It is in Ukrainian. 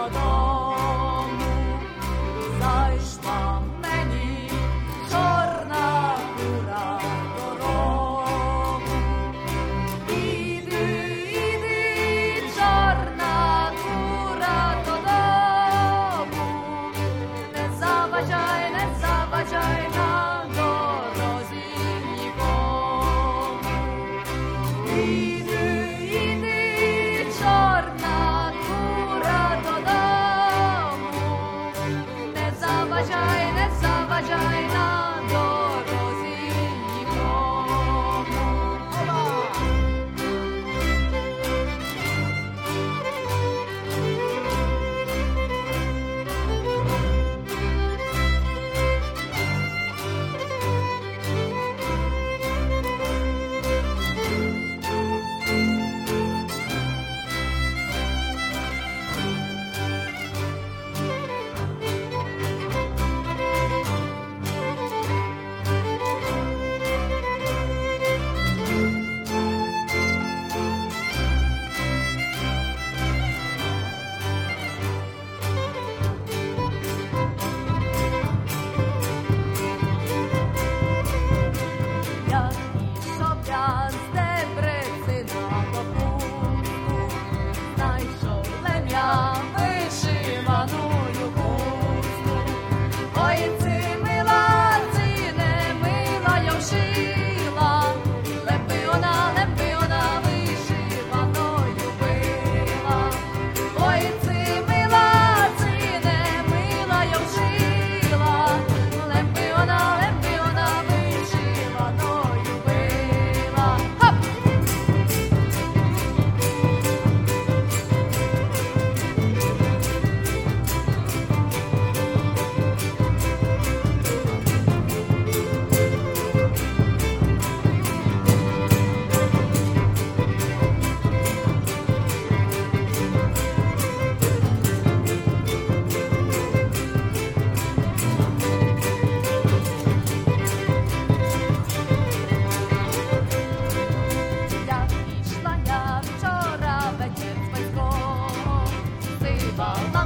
додому, зайшла мені чорна кура дорогу. Іди, чорна кура додому, не заважай на дорозі нікому. Іди, чорна кура додому, не заважай на дорозі нікому. Я з Дебрецина до пункту, знайшов лем'я вишиваною хустку. Ой, ци мила, не мила, я вшила, лепи вона вишиваною била. Ой, ци мила, не мила, я вшила, лепи вона вишиваною била. Хоп! Я вчора вечір з батьком, сивала